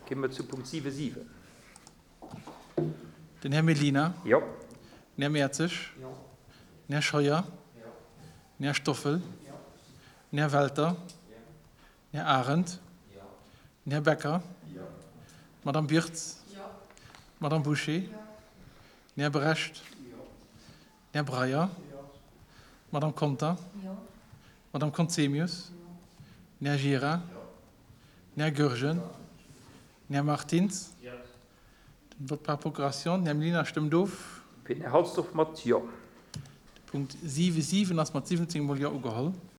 Kommen wir zu Punkt 7.7. Den Herr Melina, Ja. den Herr Merzig, den Herr Scheuer, den Herr Stoffel, den Herr Walter, den Herr Arendt, den Herr Becker, Madame Birz, Madame Boucher, den Herr Brecht, den Herr Breyer, Madame Conta, Madame Consemius, den Herr Gira, den Herr Gürgen, den Herr Martins, den Vote par procuration, den Herr Melina stimmt auf. Bin Herr Halsdorf mit Ja. Punkt 7.7, das mit 17 Mal ja geholt.